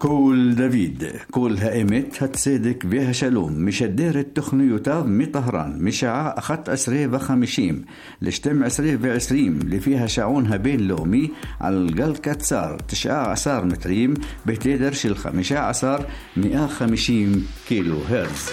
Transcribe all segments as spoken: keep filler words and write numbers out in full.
קול דוד, קול האמת, הצדק והשלום, משדר את תוכניותיו מטהרן, משעה אחת עשרה וחמישים ל-שתים עשרה ועשרים לפי השעון הבינלאומי, על גל קצר תשע עשרה מטרים בתדר של חמישה עשר מאה וחמישים קילו הרץ.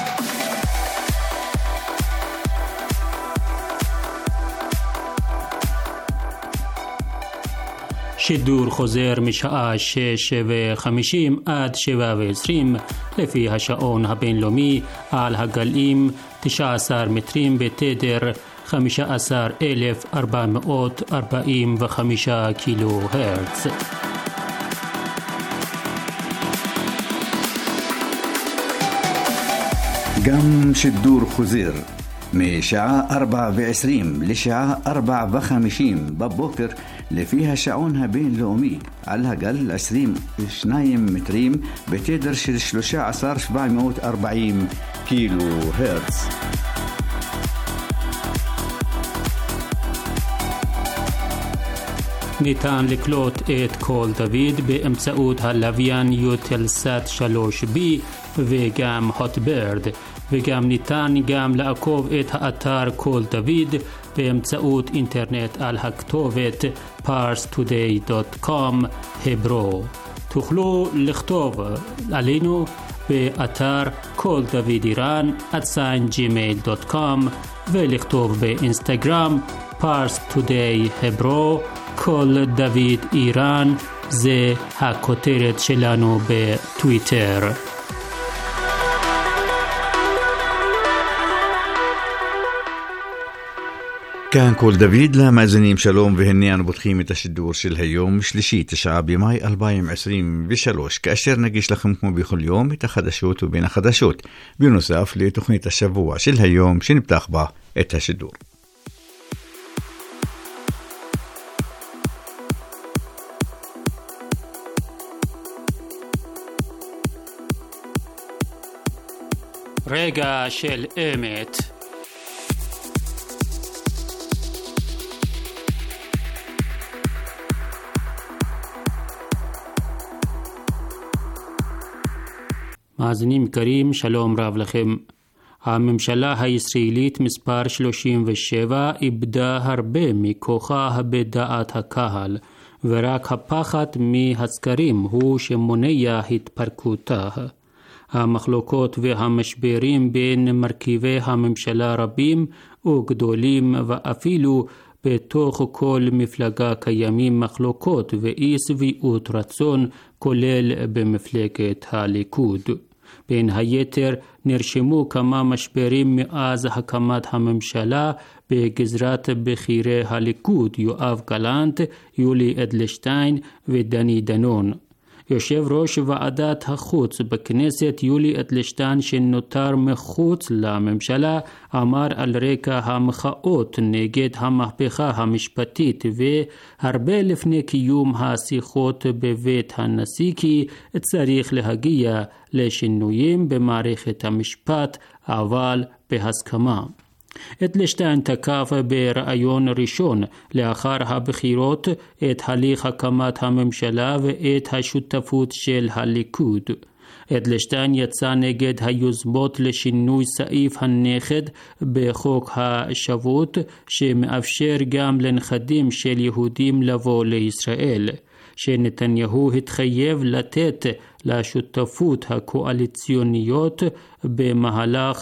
שידור חוזר משעה שש וחמישים עד שבע ועשרים לפי השעון הבינלאומי על הגלים תשע עשרה מטרים בתדר חמישה עשר אלף ארבע מאות ארבעים וחמישה קילו הרץ. גם שידור חוזר משעה ארבע ועשרים לשעה ארבע וחמישים בבוקר לפי השעון הבינלאומי על הגל עשרים ושניים מטרים בתדר של שלושה עשר אלף שבע מאות וארבעים קילו הרץ. ניתן לקלוט את קול דוד באמצעות הלוויין יוטלסאט שלוש בי וגם הוטברד, וגם ניתן גם לעקוב את האתר קול דוד באמצעות אינטרנט על הכתובת פארס טודיי דוט קום הברו. תוכלו לכתוב עלינו באתר קול דוד איראן at gmail דוט קום ולכתוב באינסטגרם פארס טודיי הברו קול דוד איראן, זה הכותרת שלנו בטוויטר. כאן קול דוד למאזינים, שלום, והנה אנו פותחים את השידור של היום, שלישי תשעה במאי אלפיים עשרים ושלוש, כאשר נגיש לכם כמו בכל יום את החדשות ובין החדשות, בנוסף לתוכנית השבוע של היום שנפתח בה את השידור. רגע של אמת. מאזינים יקרים, שלום רב לכם. הממשלה הישראלית מספר שלושים ושבע איבדה הרבה מכוחה בדעת הקהל, ורק הפחד מהסקרים הוא שמונע התפרקותה. המחלוקות והמשברים בין מרכיבי הממשלה רבים וגדולים, ואפילו בתוך כל מפלגה קיימים מחלוקות ואי שביעות רצון, כולל במפלגת הליכוד. בין היתר נרשמו כמה משברים מאז הקמת הממשלה בגזרת בכירי הליכוד יואב גלנט, יולי אדלשטיין ודני דנון. יושב ראש ועדת החוץ בכנסת יולי אדלשטיין, שנותר מחוץ לממשלה, אמר על רקע המחאות נגד המהפכה המשפטית והרבה לפני קיום השיחות בבית הנשיא כי צריך להגיע לשינויים במערכת המשפט, אבל בהסכמה. אדלשטיין תקף ברעיון ראשון לאחר הבחירות את הליך הקמת הממשלה ואת השותפות של הליכוד. אדלשטיין יצא נגד היוזמות לשינוי סעיף הנכד בחוק השבות שמאפשר גם לנכדים של יהודים לבוא לישראל, שנתניהו התחייב לתת לשותפות הקואליציוניות במהלך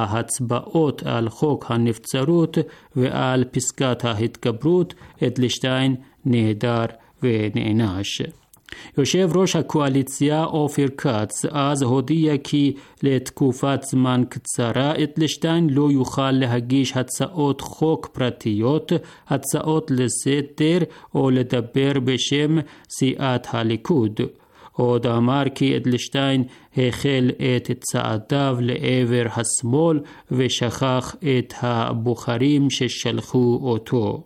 ההצבעות על חוק הנבצרות ועל פסקת ההתגברות. אדלשטיין נהדר ונענש. יושב ראש הקואליציה אופיר כץ אז הודיע כי לתקופת זמן קצרה אדלשטיין לא יוכל להגיש הצעות חוק פרטיות, הצעות לסדר או לדבר בשם סיעת הליכוד. עוד אמר כי אדלשטיין החל את צעדיו לעבר השמאל ושכח את הבוחרים ששלחו אותו.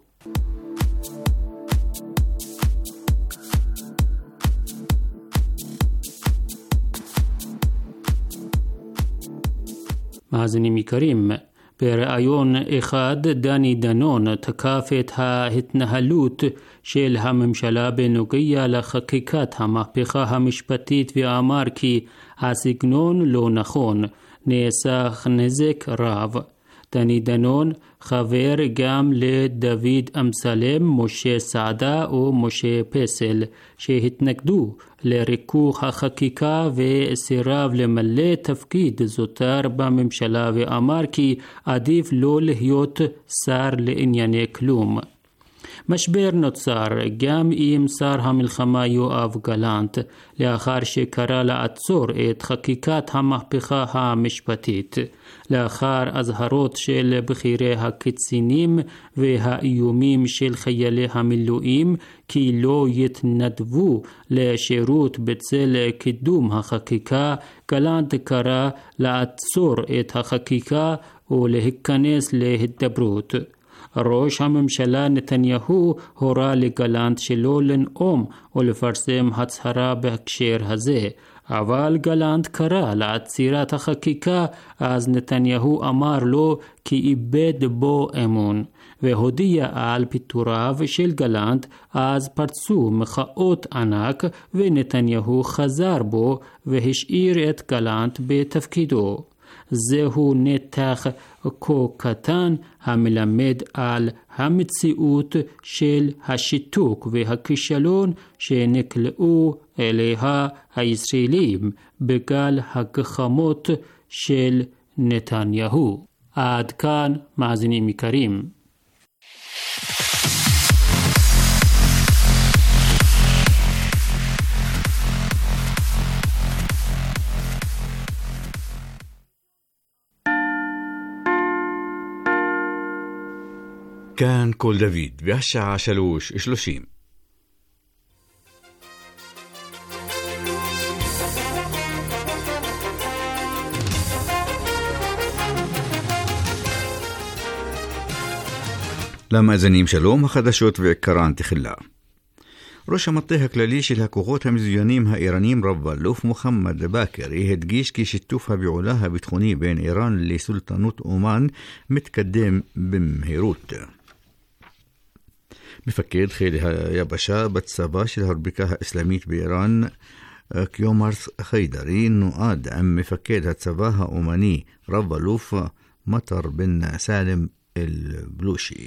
מאזינים יקרים, בראיון אחד דני דנון תקף את ההתנהלות של הממשלה בנוגע לחקיקת המהפכה המשפטית ואמר כי הסגנון לא נכון, נעשה נזק רב. דני דנון חבר גם לדוד אמסלם, משה סעדה ומשה פסל שהתנגדו לריכוך החקיקה וסירב למלא תפקיד זוטר בממשלה ואמר כי עדיף לא להיות שר לענייני כלום. משבר נוצר גם עם שר המלחמה יואב גלנט לאחר שקרא לעצור את חקיקת המהפכה המשפטית. לאחר אזהרות של בכירי הקצינים והאיומים של חיילי המילואים כי לא יתנדבו לשירות בצל קידום החקיקה, גלנט קרא לעצור את החקיקה ולהיכנס להידברות. ראש הממשלה נתניהו הורה לגלנט שלא לנאום או לפרסם הצהרה בהקשר הזה, אבל גלנט קרא לעצירת החקיקה, אז נתניהו אמר לו כי איבד בו אמון והודיע על פיטוריו של גלנט. אז פרצו מחאות ענק ונתניהו חזר בו והשאיר את גלנט בתפקידו. זהו נתח כה קטן המלמד על המציאות של השיתוק והכישלון שנקלעו אליה הישראלים בגל הגחמות של נתניהו. עד כאן מאזינים יקרים. כאן כל דוד, והשעה שלוש שלושים. למאזינים שלום, החדשות ועיקרן תחילה. ראש המטה הכללי של הכוחות המזוינים האיראנים רב-אלוף מוחמד באקר הדגיש כי שיתוף הפעולה הביטחוני בין איראן לסולטנות אומן מתקדם במהירות. מפקד חיל היבשה בצבא של הרפובליקה האסלאמית באיראן קיומרס חיידרי נועד עם מפקד הצבא האומני רב-אלוף מטר בן סالم אל-בלושי.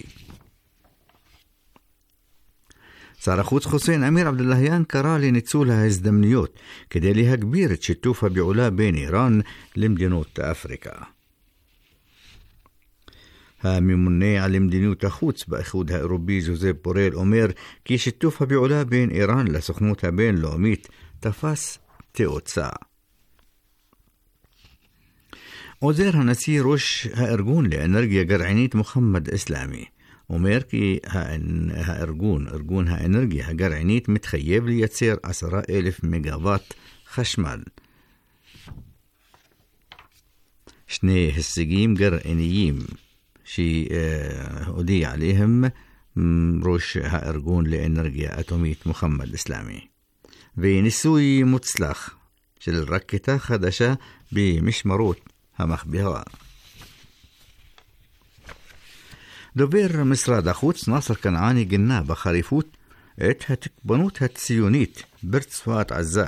שר החוץ חוסיין אמיר עבדלהיאן קרא לניצול ההזדמנויות כדי להגביר את שיתוף הפעולה בין איראן למדינות אפריקה. הממונה על מדיניות החוץ באיחוד האירופי ז'וזפ בורל אומר כי שיתוף הפעולה בין איראן לסוכנות הבינלאומית תפס תאוצה. עוזר הנשיא ראש הארגון לאנרגיה גרעינית מוחמד אסלאמי אומר כי הארגון, ארגון האנרגיה הגרעינית מתחייב לייצר עשרה אלף מגוואט חשמל. שני הישגים גרעיניים שהודיע עליהם ראש הארגון לאנרגיה אטומית מוחמד אסלאמי, וניסוי מוצלח של רקטה חדשה במשמרות המחברה. דובר משרד החוץ נאסר כנעני גנה בחריפות את התקבנות הציונית ברצועת עזה.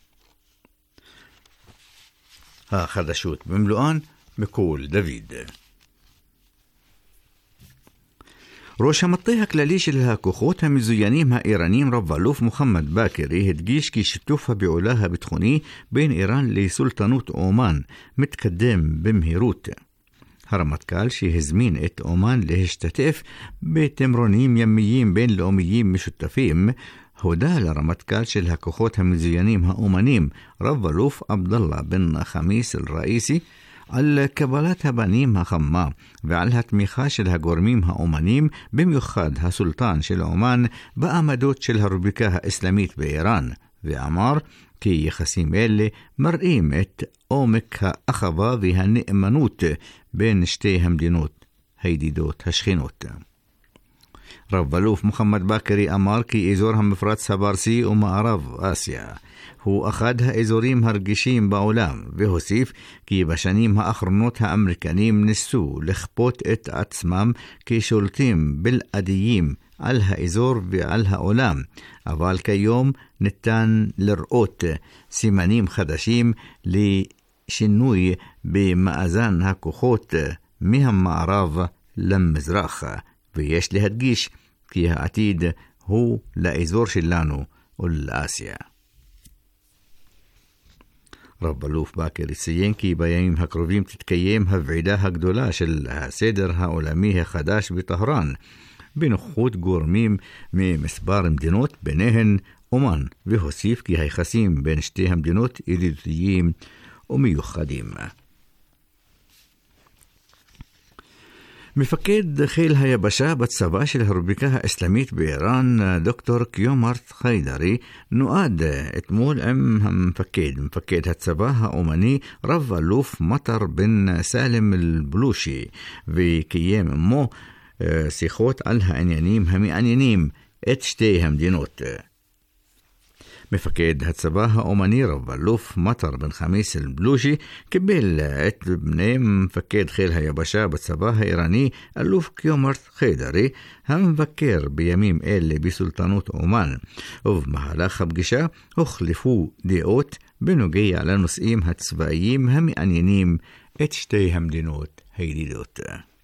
החדשות במלואן מקול דוד. ראש המטה הכללי של הכוחות המזוינים האיראנים רב-אלוף מוחמד באקרי הדגיש כי שיתוף הפעולה הביטחוני בין איראן לסולטנות אומן מתקדם במהירות. הרמטכ"ל שהזמין את אומן להשתתף בתמרונים ימיים בינלאומיים משותפים הודה לרמטכ"ל של הכוחות המזוינים האומנים רב-אלוף עבדאללה בן חמיס אל-ראיסי על קבלת הבנים החמה ועל התמיכה של הגורמים האומנים, במיוחד הסולטן של אומן, בעמדות של הרפובליקה האסלאמית באיראן, ואמר כי יחסים אלה מראים את עומק האחווה והנאמנות בין שתי המדינות הידידות השכנות. רב אלוף מוחמד באקרי אמר כי אזור המפרץ הפרסי ומערב אסיה הוא אחד האזורים הרגישים בעולם, והוסיף כי בשנים האחרונות האמריקנים ניסו לכפות את עצמם כשולטים בלעדיים על האזור ועל העולם, אבל כיום ניתן לראות סימנים חדשים לשינוי במאזן הכוחות מהמערב למזרח, ויש להדגיש כי העתיד הוא לאזור שלנו ולאסיה. רב אלוף באקרי ציין כי בימים הקרובים תתקיים הוועידה הגדולה של הסדר העולמי החדש בטהרן, בנוכחות גורמים ממספר מדינות, ביניהן אומן, והוסיף כי היחסים בין שתי המדינות ידידותיים ומיוחדים. מפקד חיל היבשה בצבא של הרפובליקה האסלאמית באיראן, דוקטור קיומרט חיידרי, נועד אתמול עם המפקד, מפקד הצבא האומני, רב אלוף מטר בן סלם אל-בלושי, וקיים עמו שיחות על העניינים המעניינים את שתי המדינות. מפקד הצבא האומני רב אלוף מטר בן חמיס אל-בלושי קיבל את בני מפקד חיל היבשה בצבא האיראני אלוף קיומרט חיידרי, המבקר בימים אלה בסולטנות אומן, ובמהלך הפגישה הוחלפו דעות בנוגע לנושאים הצבאיים המעניינים את שתי המדינות הידידות.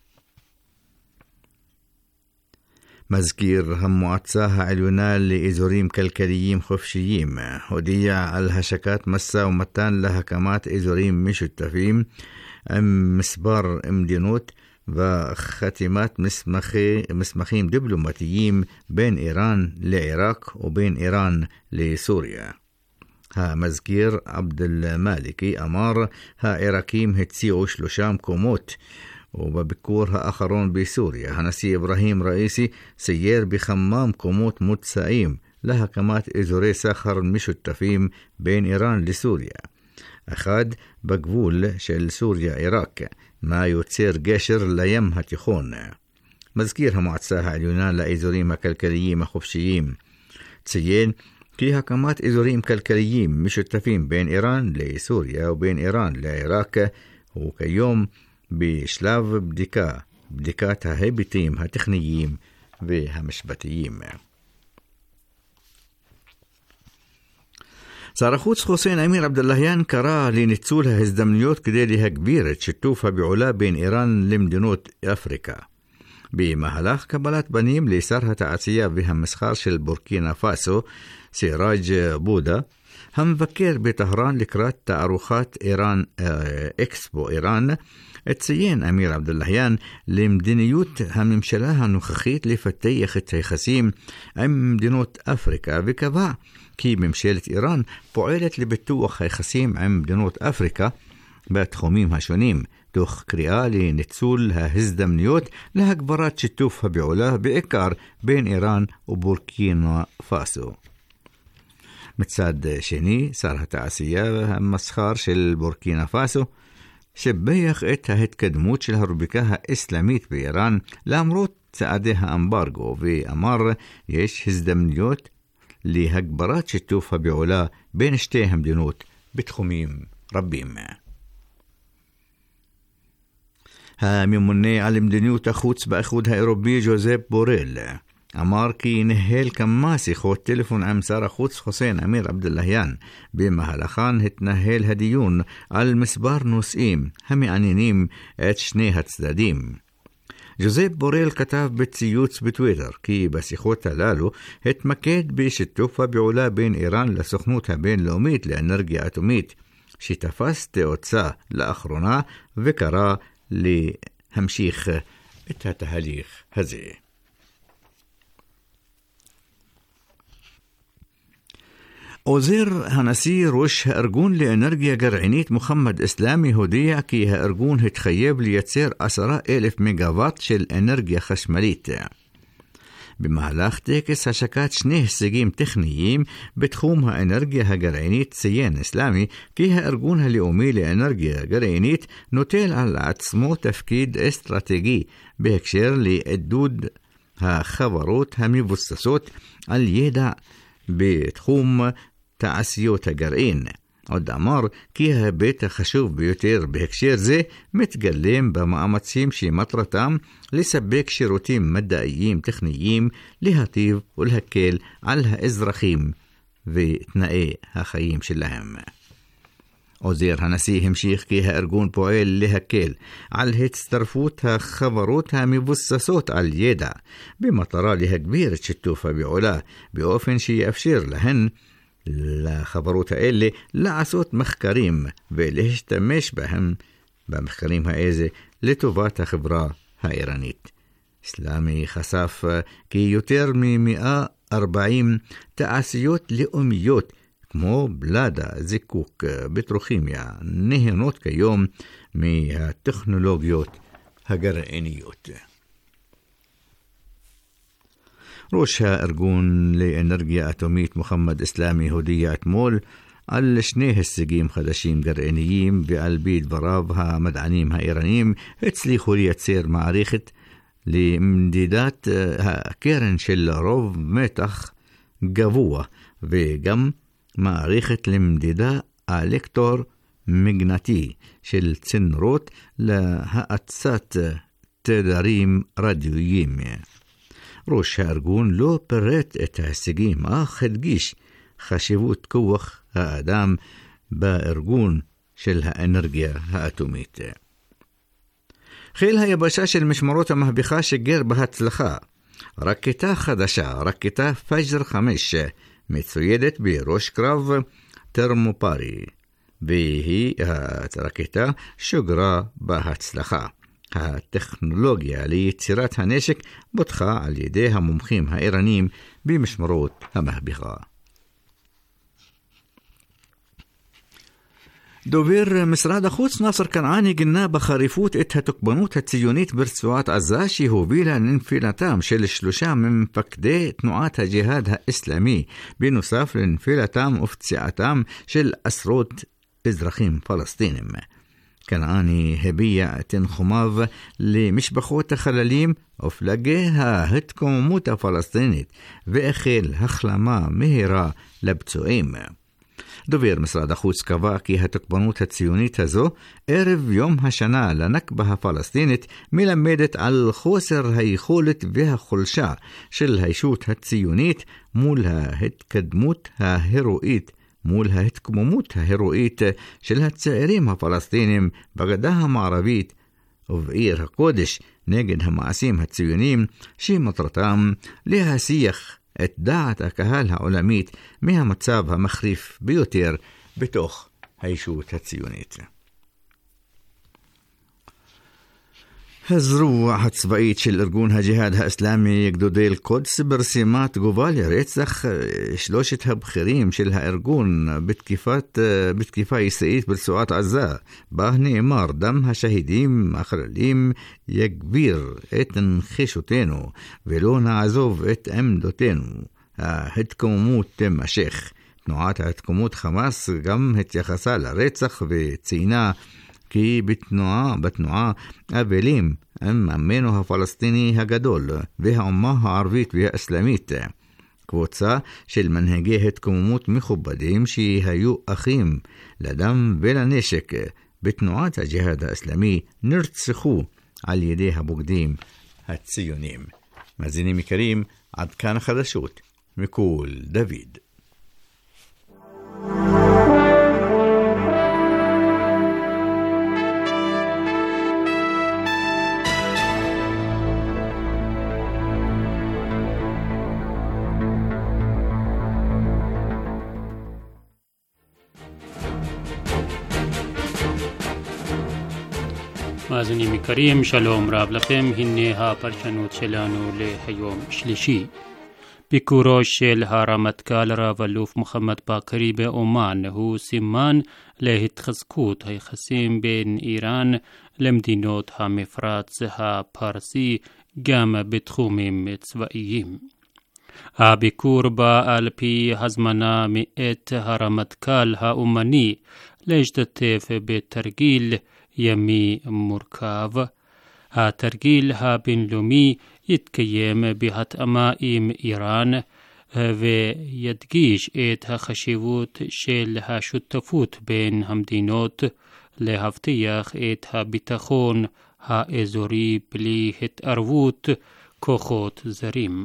מזכיר המועצה העליונה לאזורים כלכליים חופשיים הודיע על השקת משא ומתן להקמת אזורים משותפים עם מספר מדינות וחתימת מסמכי, מסמכים דיפלומטיים בין איראן לעיראק ובין איראן לסוריה. המזכיר עבד אל-מאליקי אמר העיראקים הציעו שלושה מקומות, ובביקור האחרון בסוריה הנשיא אברהים ראיסי סייר בכמה מקומות מוצעים להקמת אזורי סחר משותפים בין איראן לסוריה. אחד בגבול של סוריה-עיראק, מה יוצר גשר לים התיכון. מזכיר המועצה העליונה לאזורים הכלכליים החופשיים ציין כי הקמת אזורים כלכליים משותפים בין איראן לסוריה ובין איראן לעיראק הוא כיום בשלב בדיקה, בדיקת ההיבטים הטכניים והמשפטיים. שר החוץ חוסיין אמיר עבדאללהיאן קרא לניצול ההזדמנויות כדי להגביר את שיתוף הפעולה בין איראן למדינות אפריקה. במהלך קבלת פנים לשר התעשייה והמסחר של בורקינה פאסו, סיראג' בודה, המבקר בטהרן לקראת תערוכת איראן אקספו איראן, ציין אמיר עבדאללהיאן למדיניות הממשלה הנוכחית לפתח את היחסים עם מדינות אפריקה, וקבע כי ממשלת איראן פועלת לפיתוח היחסים עם מדינות אפריקה בתחומים השונים, תוך קריאה לניצול ההזדמנויות להגברת שיתוף הפעולה בעיקר בין איראן ובורקינה פאסו. מצד שני, שר התעשייה והמסחר של בורקינה פאסו שבח את ההתקדמות של הרפובליקה האסלאמית באיראן למרות צעדי האמברגו, ואמר יש הזדמנויות להגברת שיתוף הפעולה בין שתי המדינות בתחומים רבים. הממונה על מדיניות החוץ באיחוד האירופי ג'וזפ בורל אמר כי ניהל כמה שיחות טלפון עם שר החוץ חוסיין אמיר עבדאללהיאן, במהלכן התנהל הדיון על מספר נושאים המעניינים את שני הצדדים. ג'וזפ בורל כתב בציוץ בטוויטר כי בשיחות הללו התמקד בשיתוף הפעולה בין איראן לסוכנות הבינלאומית לאנרגיה אטומית, שתפס תאוצה לאחרונה, וקרא להמשיך את התהליך הזה. עוזר הנשיא ראש הארגון לאנרגיה גרעינית מוחמד אסלאמי הודיע כי הארגון התחייב לייצר עשרה אלף מגוואט של אנרגיה חשמלית. במהלך טקס השקת שני הישגים טכניים בתחום האנרגיה הגרעינית ציין אסלאמי כי הארגון הלאומי לאנרגיה גרעינית נוטל על עצמו תפקיד אסטרטגי בהקשר לעידוד החברות המבוססות על ידע בתחום תעשיות הגרעין. עוד אמר כי ההיבט החשוב ביותר בהקשר זה מתגלם במאמצים שמטרתם לספק שירותים מדעיים טכניים להטיב ולהקל על האזרחים ותנאי החיים שלהם. עוזר הנשיא המשיך כי הארגון פועל להקל על הצטרפות החברות המבוססות על ידע במטרה להגביר את שיתוף הפעולה באופן שיאפשר להן לחברות האלה לעשות מחקרים ולהשתמש בהם במחקרים האלה לטובת החברה האיראנית. אסלאמי חשף כי יותר מ-מאה וארבעים תעשיות לאומיות כמו בלדה, זיקוק, פטרוכימיה, נהנות כיום מהטכנולוגיות הגרעיניות. ראש הארגון לאנרגיה אטומית מוחמד אסלאמי הודיע אתמול על שני הישגים חדשים גרעיניים, ועל פי דבריו המדענים האיראנים הצליחו לייצר מערכת למדידת הקרן של רוב מתח גבוה וגם מערכת למדידה אלקטור מגנטי של צינורות להאצת תדרים רדיואיים. ראש הארגון לא פירט את ההישגים, אך הדגיש חשיבות כוח האדם בארגון של האנרגיה האטומית. חיל היבשה של משמרות המהפכה שיגר בהצלחה רקטה חדשה, רקטה פג'ר חמש, מצוידת בראש קרב טרמופרי, והיא הרקטה שוגרה בהצלחה. הטכנולוגיה ליצירת הנשק בוטחה על ידי המומחים האיראנים במשמרות המהפכה. דובר משרד החוץ נאסר כנעני גינה בחריפות את התוקפנות הציונית ברצועת עזה שהובילה לנפילתם של שלושה ממפקדי תנועת הג'יהאד האסלאמי, בנוסף לנפילתם ופציעתם של עשרות אזרחים פלסטינים. כנעני הביע תנחומיו למשפחות החללים ופלגי ההתקוממות הפלסטינית ואיחל החלמה מהירה לפצועים. דובר משרד החוץ קבע כי התוקפנות הציונית הזו ערב יום השנה לנכבה הפלסטינית מלמדת על חוסר היכולת והחולשה של הישות הציונית מול ההתקדמות ההירואית מול ההתקוממות ההירואית של הצעירים הפלסטינים בגדה המערבית ובעיר הקודש נגד המעשים הציוניים שמטרתם להסיח את דעת הקהל העולמית מהמצב המחריף ביותר בתוך הישות הציונית. הזרוע הצבאית של ארגון הג'יהאד האסלאמי גדודי אל-קודס פרסמה תגובה לרצח שלושת הבכירים של הארגון בתקיפת, בתקיפה ישראלית ברצועת עזה, בה נאמר דם השהידים החללים יגביר את נחישותנו ולא נעזוב את עמדותינו. ההתקוממות תמשך. תנועת ההתקוממות חמאס גם התייחסה לרצח וציינה כי בתנועה, בתנועה אבלים עם עמנו הפלסטיני הגדול והאומה הערבית והאסלאמית. קבוצה של מנהיגי התקוממות מכובדים שהיו אחים לדם ולנשק בתנועת הג'יהאד האסלאמי נרצחו על ידי הבוגדים הציונים. מאזינים יקרים, עד כאן החדשות מכל דוד. מאזינים יקרים, שלום רב לכם. הנה הפרשנות שלנו להיום שלישי. ביקורו של הרמטכ"ל רב אלוף מוחמד באקרי באומן הוא סימן להתחזקות היחסים בין איראן למדינות המפרץ הפרסי גם בתחומים צבאיים. הביקור בא על פי הזמנה מאת הרמטכ"ל האומני להשתתף בתרגיל ימי מורכב התרגיל הבינלאומי יתקיים בהתאמה עם איראן וידגיש את החשיבות של השותפות בין המדינות להבטיח את הביטחון האזורי בלי התערבות כוחות זרים.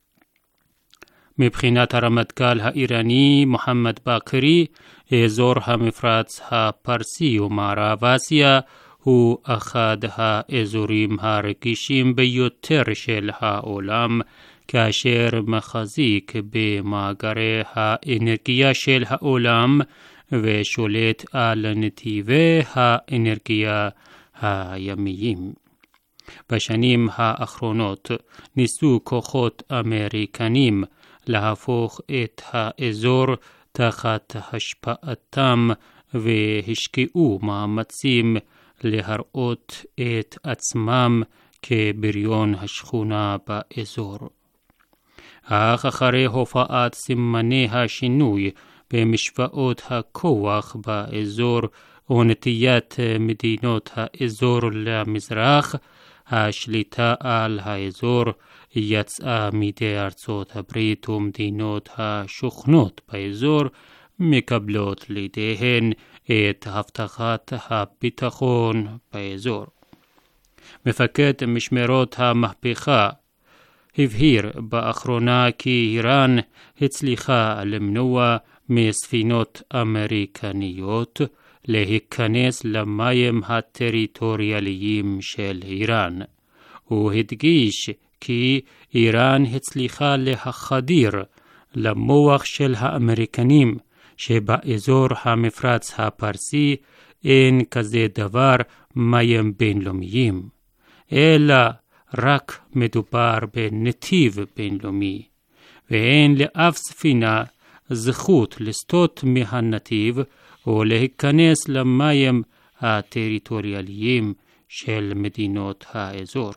מבחינת הרמטכ"ל האיראני מוחמד באקרי, אזור המפרץ הפרסי ומערב אסיה הוא אחד האזורים הרגישים ביותר של העולם, כאשר מחזיק במאגרי האנרגיה של העולם ושולט על נתיבי האנרגיה הימיים. בשנים האחרונות ניסו כוחות אמריקנים להפוך את האזור תחת השפעתם והשקיעו מאמצים להראות את עצמם כבריון השכונה באזור. אך אחרי הופעת סימני השינוי במשוואות הכוח באזור ונטיית מדינות האזור למזרח, השליטה על האזור יצאה מידי ארצות הברית ומדינות השוכנות באזור מקבלות לידיהן את הבטחת הביטחון באזור. מפקד משמרות המהפכה הבהיר באחרונה כי איראן הצליחה למנוע מספינות אמריקניות להיכנס למים הטריטוריאליים של איראן. הוא הדגיש כי איראן הצליחה להחדיר למוח של האמריקנים שבאזור המפרץ הפרסי אין כזה דבר מים בינלאומיים, אלא רק מדובר בנתיב בינלאומי, ואין לאף ספינה זכות לסטות מהנתיב או להיכנס למים הטריטוריאליים של מדינות האזור.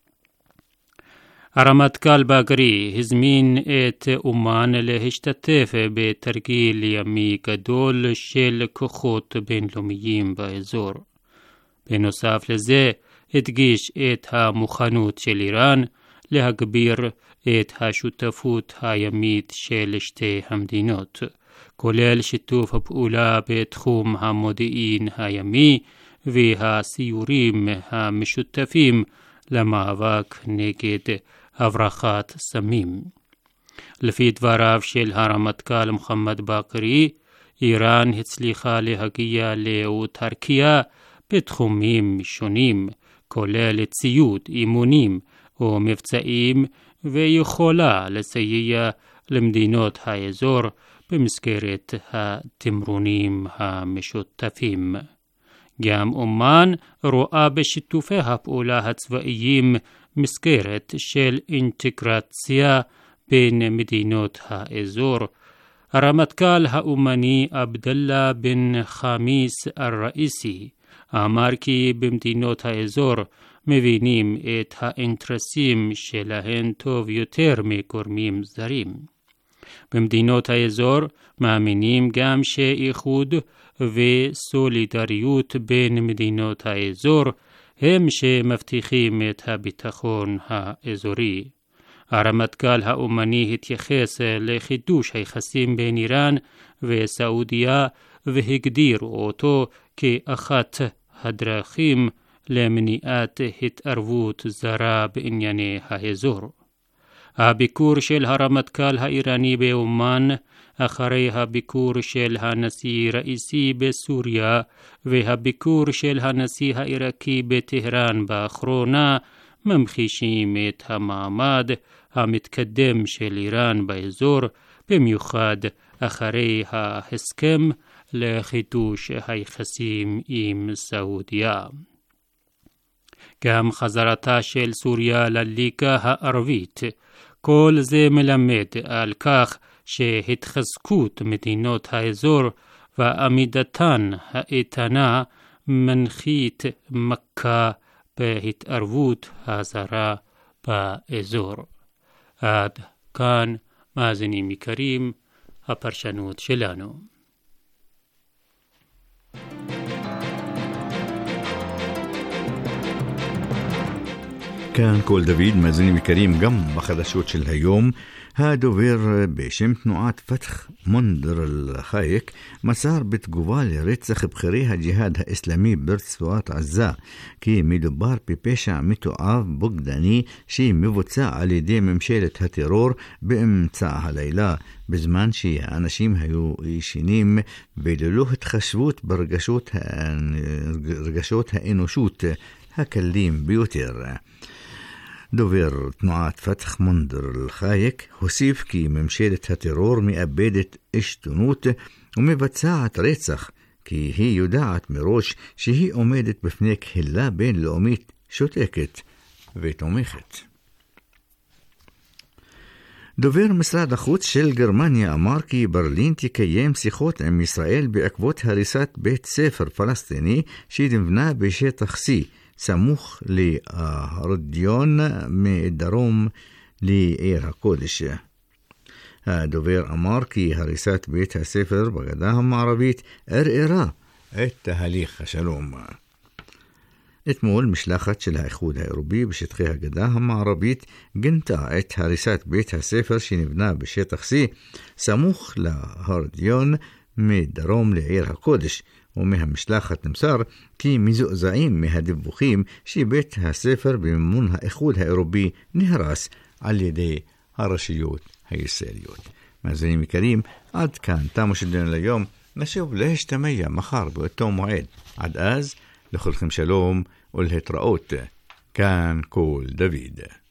הרמטכ"ל באקרי הזמין את אומן להשתתף בתרגיל ימי גדול של כוחות בינלאומיים באזור. בנוסף לזה, הדגיש את המוכנות של איראן להגביר את השותפות הימית של שתי המדינות, כולל שיתוף הפעולה בתחום המודיעין הימי והסיורים המשותפים למאבק נגד הברחת סמים. לפי דבריו של הרמטכ"ל מוחמד באקרי, איראן הצליחה להגיע לאוטרקיה בתחומים שונים, כולל ציוד, אימונים ומבצעים, ויכולה לסייע למדינות האזור במסגרת התמרונים המשותפים. גם אומן רואה בשיתופי הפעולה הצבאיים מסגרת של אינטגרציה בין מדינות האזור. הרמטכ"ל האומני עבדאללה בן חמיס אל-ראיסי אמר כי במדינות האזור מבינים את האינטרסים שלהן טוב יותר מגורמים זרים. במדינות האזור מאמינים גם שאיחוד וסולידריות בין מדינות האזור הם שמבטיחים את הביטחון האזורי. הרמטכ"ל האומני התייחס לחידוש היחסים בין איראן וסעודיה והגדיר אותו כאחת הדרכים למניעת התערבות זרה בענייני האזור. הביקור של הרמטכ"ל האיראני באומן אחרי הביקור של הנשיא ראיסי בסוריה והביקור של הנשיא העיראקי בטהרן באחרונה ממחישים את המעמד המתקדם של איראן באזור, במיוחד אחרי ההסכם לחידוש היחסים עם סעודיה. גם חזרתה של סוריה לליגה הערבית, כל זה מלמד על כך שהתחזקות מדינות האזור ועמידתן האיתנה מנחית מכה בהתערבות הזרה באזור. עד כאן, מאזינים יקרים, הפרשנות שלנו. كان كول دافيد مازني كريم قم بخدشوت של היום. הדובר בשם תנועת פתח מונדר אל-חייק מסר בתגובה לרצח בכירי הג'יהאד האסלאמי ברצועת עזה כי מדובר בפשע מתועב בוגדני שמבוצע על ידי ממשלת הטרור באמצע הלילה בזמן שהאנשים היו ישנים וללא התחשבות ברגשות רגשות האנושות הקלים ביותר. דובר תנועת פתח מונדר אל-חייק הוסיף כי ממשלת הטרור מאבדת עשתונות ומבצעת רצח כי היא יודעת מראש שהיא עומדת בפני קהילה בינלאומית שותקת ותומכת. דובר משרד החוץ של גרמניה אמר כי ברלין תקיים שיחות עם ישראל בעקבות הריסת בית ספר פלסטיני שנבנה בשטח C סמוך להרדיון מדרום לעיר הקודש. הדובר אמר כי הריסת בית הספר בגדה המערבית ערערה את תהליך השלום. אתמול משלחת של האיחוד האירופי בשטחי הגדה המערבית גינתה את הריסת בית הספר שנבנה בשטח C סמוך להרדיון מדרום לעיר הקודש, ומהמשלחת נמסר כי מזועזעים מהדיווחים שבית הספר במימון האיחוד האירופי נהרס על ידי הרשויות הישראליות. מאזינים יקרים, עד כאן תמו שלנו ליום. נשוב להשתמע מחר באותו מועד. עד אז לכולכם שלום ולהתראות. כאן קול דוד.